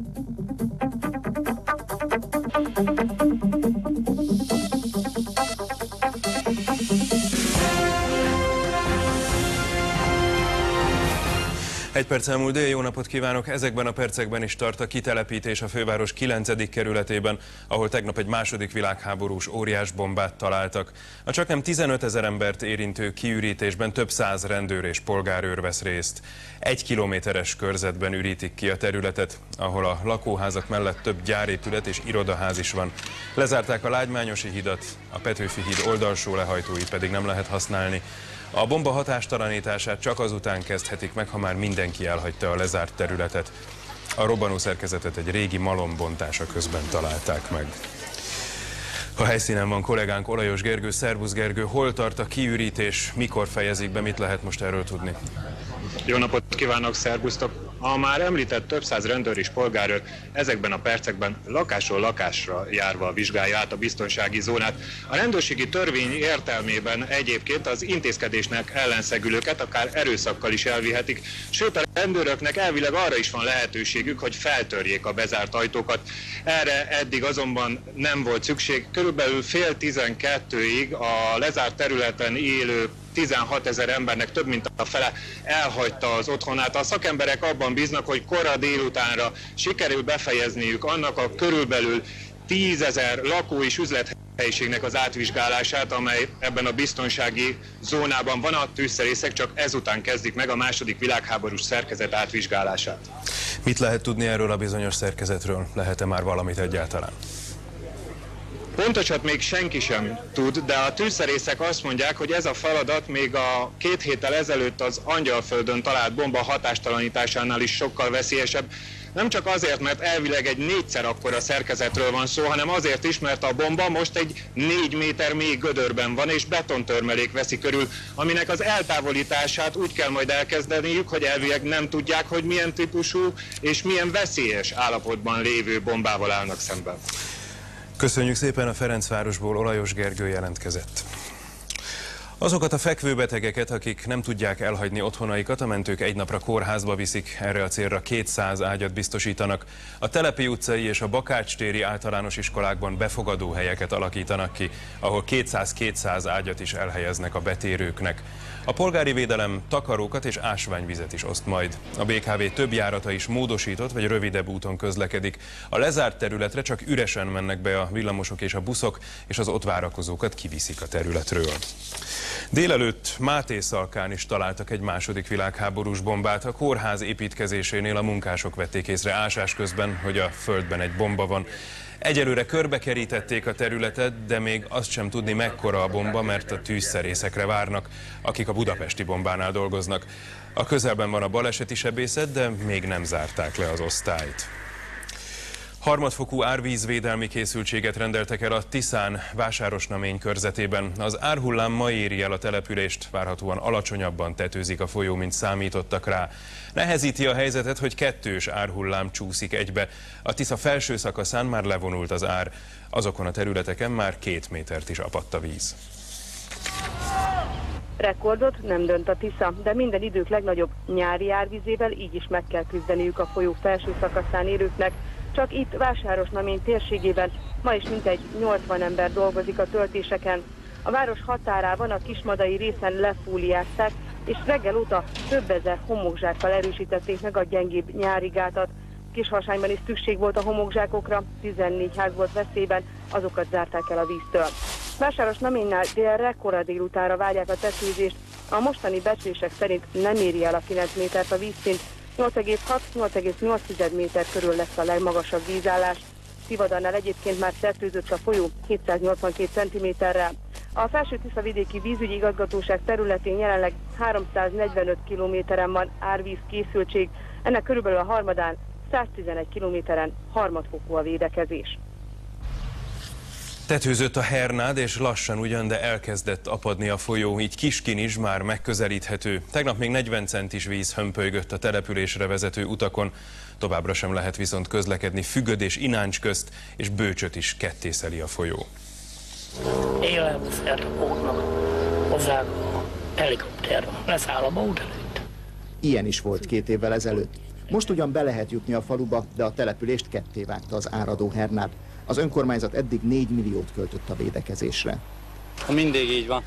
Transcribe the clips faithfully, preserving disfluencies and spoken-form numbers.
Egy perc elmúlt dél, jó napot kívánok! Ezekben a percekben is tart a kitelepítés a főváros kilencedik kerületében, ahol tegnap egy második világháborús óriásbombát találtak. A csaknem tizenötezer embert érintő kiürítésben több száz rendőr és polgárőr vesz részt. Egy kilométeres körzetben ürítik ki a területet, ahol a lakóházak mellett több gyárépület és irodaház is van. Lezárták a Lágymányosi hidat, a Petőfi híd oldalsó lehajtóit pedig nem lehet használni. A bomba hatástalanítását csak azután kezdhetik meg, ha már mindenki elhagyta a lezárt területet. A robbanó szerkezetet egy régi malom bontása közben találták meg. A helyszínen van kollégánk Olajos Gergő. Szervusz Gergő, hol tart a kiürítés, mikor fejezik be, mit lehet most erről tudni? Jó napot kívánok, szervusztok! A már említett több száz rendőr és polgárőr ezekben a percekben lakásról lakásra járva vizsgálja át a biztonsági zónát. A rendőrségi törvény értelmében egyébként az intézkedésnek ellenszegülőket akár erőszakkal is elvihetik, sőt a rendőröknek elvileg arra is van lehetőségük, hogy feltörjék a bezárt ajtókat. Erre eddig azonban nem volt szükség. Körülbelül fél tizenkettőig a lezárt területen élő tizenhatezer embernek több mint a fele elhagyta az otthonát. A szakemberek abban bíznak, hogy kora délutánra sikerül befejezniük annak a körülbelül tízezer lakó és üzlethelyiségnek az átvizsgálását, amely ebben a biztonsági zónában van. A tűzszerészek csak ezután kezdik meg a második világháborús szerkezet átvizsgálását. Mit lehet tudni erről a bizonyos szerkezetről? Lehet-e már valamit egyáltalán? Pontosat még senki sem tud, de a tűzszerészek azt mondják, hogy ez a feladat még a két héttel ezelőtt az Angyalföldön talált bomba hatástalanításánál is sokkal veszélyesebb. Nem csak azért, mert elvileg egy négyszer akkora szerkezetről van szó, hanem azért is, mert a bomba most egy négy méter mély gödörben van, és betontörmelék veszi körül, aminek az eltávolítását úgy kell majd elkezdeniük, hogy elvileg nem tudják, hogy milyen típusú és milyen veszélyes állapotban lévő bombával állnak szemben. Köszönjük szépen, a Ferencvárosból Olajos Gergő jelentkezett. Azokat a fekvőbetegeket, akik nem tudják elhagyni otthonaikat, a mentők egy napra kórházba viszik, erre a célra kétszáz ágyat biztosítanak. A Telepi utcai és a Bakács-téri általános iskolákban befogadó helyeket alakítanak ki, ahol kétszáz-kétszáz ágyat is elhelyeznek a betérőknek. A polgári védelem takarókat és ásványvizet is oszt majd. A bé ká vé több járata is módosított vagy rövidebb úton közlekedik. A lezárt területre csak üresen mennek be a villamosok és a buszok, és az ott várakozókat kiviszik a területről. Délelőtt Mátészalkán is találtak egy második világháborús bombát. A kórház építkezésénél a munkások vették észre ásás közben, hogy a földben egy bomba van. Egyelőre körbekerítették a területet, de még azt sem tudni, mekkora a bomba, mert a tűzszerészekre várnak, akik a budapesti bombánál dolgoznak. A közelben van a baleseti sebészet, de még nem zárták le az osztályt. Harmadfokú árvízvédelmi készültséget rendeltek el a Tiszán Vásárosnamény körzetében. Az árhullám ma éri el a települést, várhatóan alacsonyabban tetőzik a folyó, mint számítottak rá. Nehezíti a helyzetet, hogy kettős árhullám csúszik egybe. A Tisza felső szakaszán már levonult az ár, azokon a területeken már két métert is apadt a víz. Rekordot nem dönt a Tisza, de minden idők legnagyobb nyári árvízével így is meg kell küzdeniük a folyó felső szakaszán élőknek. Csak itt Vásárosnamény térségében ma is mintegy nyolcvan ember dolgozik a töltéseken. A város határában a kismadai részen lefúliázták, és reggel óta több ezer homokzsákkal erősítették meg a gyengébb nyári gátat. Kishasányban is szükség volt a homokzsákokra, tizennégy ház volt veszélyben, azokat zárták el a víztől. Vásárosnaménynál délre, kora délutánra várják a tetőzést, a mostani becslések szerint nem éri el a kilenc métert a vízszint, nyolc egész hat-nyolc egész nyolc méter körül lesz a legmagasabb vízállás. Szivadarnál egyébként már tetőzött a folyó hétszáznyolcvankét centiméterrel. A Felső Tiszavidéki Vízügyi Igazgatóság területén jelenleg háromszáznegyvenöt kilométeren van árvíz készültség, ennek körülbelül a harmadán száztizenegy kilométeren harmadfokú a védekezés. Tetőzött a Hernád, és lassan ugyan, de elkezdett apadni a folyó, így Kiskin is már megközelíthető. Tegnap még negyven centis víz hömpölygött a településre vezető utakon, továbbra sem lehet viszont közlekedni Fügöd és Ináncs közt, és Bőcsöt is kettészeli a folyó. Élelmiszert hódnak hozzá helikopter, leszáll a bót előtt. Ilyen is volt két évvel ezelőtt. Most ugyan be lehet jutni a faluba, de a települést ketté vágta az áradó Hernád. Az önkormányzat eddig négy milliót költött a védekezésre. Mindig így van.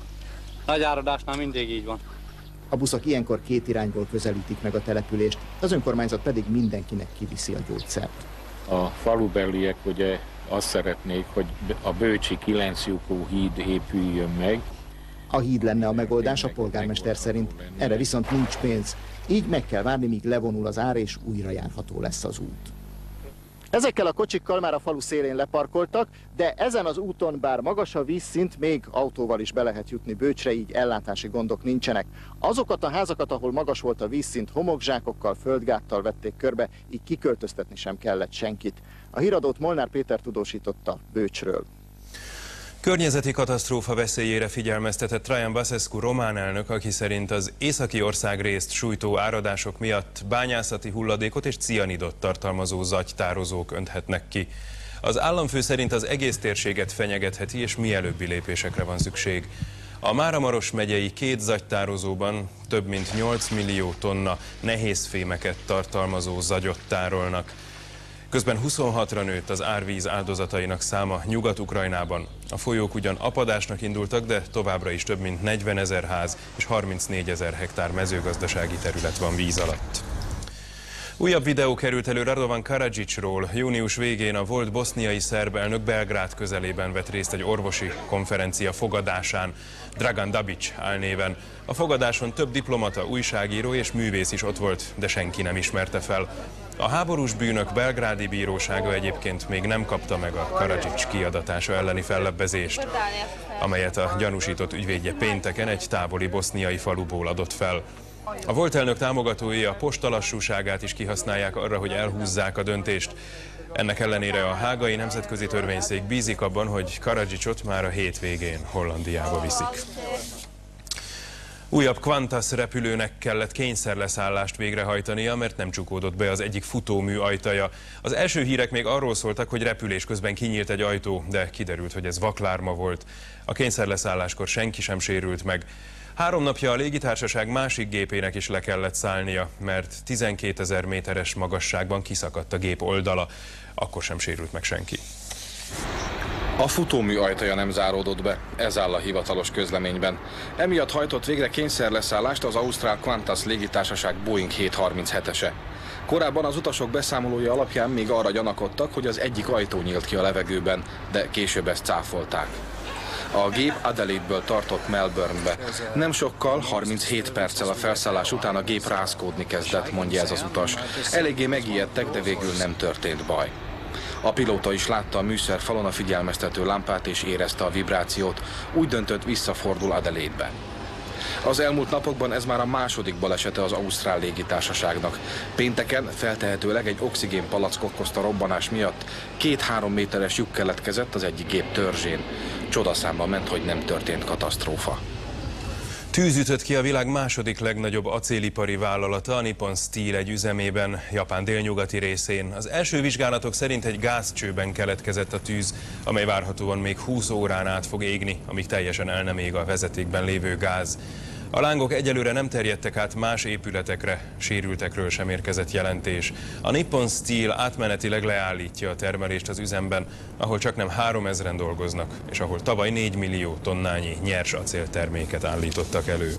Nagy áradásnál mindig így van. A buszok ilyenkor két irányból közelítik meg a települést, az önkormányzat pedig mindenkinek kiviszi a gyógyszert. A falubeliek ugye azt szeretnék, hogy a Bőcsi kilenc lyukú híd épüljön meg. A híd lenne a megoldás a polgármester szerint, erre viszont nincs pénz. Így meg kell várni, míg levonul az ár és újra járható lesz az út. Ezekkel a kocsikkal már a falu szélén leparkoltak, de ezen az úton bár magas a vízszint, még autóval is be lehet jutni Bőcsre, így ellátási gondok nincsenek. Azokat a házakat, ahol magas volt a vízszint, homokzsákokkal, földgáttal vették körbe, így kiköltöztetni sem kellett senkit. A híradót Molnár Péter tudósította Bőcsről. Környezeti katasztrófa veszélyére figyelmeztetett Traian Basescu román elnök, aki szerint az északi országrészt sújtó áradások miatt bányászati hulladékot és cianidot tartalmazó zagytározók önthetnek ki. Az államfő szerint az egész térséget fenyegetheti, és mielőbbi lépésekre van szükség. A Máramaros megyei két zagytározóban több mint nyolc millió tonna nehézfémeket tartalmazó zagyot tárolnak. Közben huszonhatra nőtt az árvíz áldozatainak száma Nyugat-Ukrajnában. A folyók ugyan apadásnak indultak, de továbbra is több mint negyvenezer ház és harmincnégyezer hektár mezőgazdasági terület van víz alatt. Újabb videó került elő Radovan Karadzicsról. Június végén a volt boszniai szerb elnök Belgrád közelében vett részt egy orvosi konferencia fogadásán. Dragan Dabic álnéven. A fogadáson több diplomata, újságíró és művész is ott volt, de senki nem ismerte fel. A háborús bűnök belgrádi bírósága egyébként még nem kapta meg a Karadzics kiadatása elleni fellebbezést, amelyet a gyanúsított ügyvédje pénteken egy távoli boszniai faluból adott fel. A volt elnök támogatói a posta lassúságát is kihasználják arra, hogy elhúzzák a döntést. Ennek ellenére a hágai nemzetközi törvényszék bízik abban, hogy Karadzicsot már a hétvégén Hollandiába viszik. Újabb Qantas repülőnek kellett kényszerleszállást végrehajtania, mert nem csukódott be az egyik futómű ajtaja. Az első hírek még arról szóltak, hogy repülés közben kinyílt egy ajtó, de kiderült, hogy ez vaklárma volt. A kényszerleszálláskor senki sem sérült meg. Három napja a légitársaság másik gépének is le kellett szállnia, mert tizenkétezer méteres magasságban kiszakadt a gép oldala. Akkor sem sérült meg senki. A futómű ajtaja nem záródott be, ez áll a hivatalos közleményben. Emiatt hajtott végre kényszerleszállást az ausztrál Qantas légitársaság Boeing hétszázharminchetese. Korábban az utasok beszámolója alapján még arra gyanakodtak, hogy az egyik ajtó nyílt ki a levegőben, de később ezt cáfolták. A gép Adelaide-ből tartott Melbournebe. Nem sokkal, harminchét perccel a felszállás után a gép rázkódni kezdett, mondja ez az utas. Eléggé megijedtek, de végül nem történt baj. A pilóta is látta a műszerfalon a figyelmeztető lámpát és érezte a vibrációt, úgy döntött, visszafordul Adelaide-be. Az elmúlt napokban ez már a második balesete az ausztrál légitársaságnak. Pénteken feltehetőleg egy oxigénpalack okozta robbanás miatt két-három méteres lyuk keletkezett az egyik gép törzsén. Csodaszámba ment, hogy nem történt katasztrófa. Tűz ütött ki a világ második legnagyobb acélipari vállalata, a Nippon Steel egy üzemében, Japán délnyugati részén. Az első vizsgálatok szerint egy gázcsőben keletkezett a tűz, amely várhatóan még húsz órán át fog égni, amíg teljesen el nem ég a vezetékben lévő gáz. A lángok egyelőre nem terjedtek át más épületekre, sérültekről sem érkezett jelentés. A Nippon Steel átmenetileg leállítja a termelést az üzemben, ahol csaknem háromezren dolgoznak, és ahol tavaly négy millió tonnányi nyers acélterméket állítottak elő.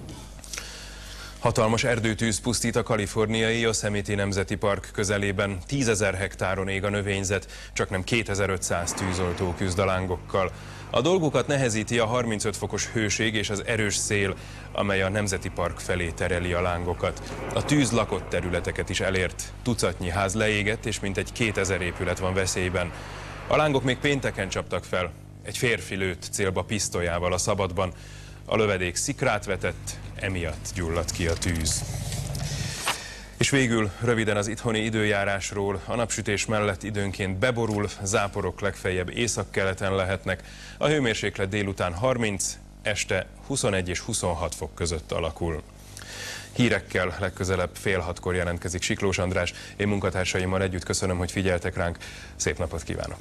Hatalmas erdőtűz pusztít a kaliforniai Yosemite Nemzeti Park közelében. Tízezer hektáron ég a növényzet, csaknem kétezer-ötszáz tűzoltó küzd a lángokkal. A dolgukat nehezíti a harmincöt fokos hőség és az erős szél, amely a Nemzeti Park felé tereli a lángokat. A tűz lakott területeket is elért, tucatnyi ház leégett, és mintegy kétezer épület van veszélyben. A lángok még pénteken csaptak fel. Egy férfi lőtt célba pisztolyával a szabadban. A lövedék szikrát vetett, emiatt gyulladt ki a tűz. És végül röviden az itthoni időjárásról. A napsütés mellett időnként beborul, záporok legfeljebb északkeleten lehetnek. A hőmérséklet délután harminc, este huszonegy és huszonhat fok között alakul. Hírekkel legközelebb fél hatkor jelentkezik Siklós András. Én munkatársaimmal együtt köszönöm, hogy figyeltek ránk. Szép napot kívánok!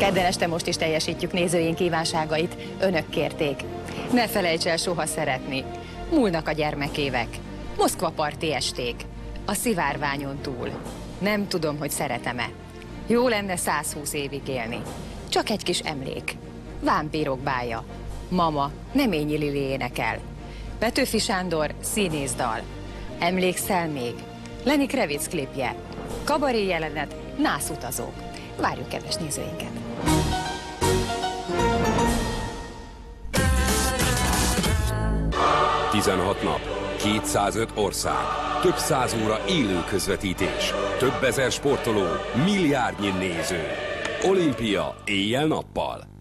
Kedden este most is teljesítjük nézőink kívánságait, önök kérték. Ne felejts el soha szeretni. Múlnak a gyermekévek. Moszkva parti esték. A szivárványon túl. Nem tudom, hogy szeretem-e. Jó lenne százhúsz évig élni. Csak egy kis emlék. Vámpírok bája. Mama, Neményi Lili énekel. Petőfi Sándor színészdal. Emlékszel még? Lenny Kravitz klipje. Kabaré jelenet, nászutazók. Várjuk kedves nézőinket! tizenhat nap, kétszázöt ország, több száz óra élő közvetítés, több ezer sportoló, milliárdnyi néző. Olimpia éjjel-nappal.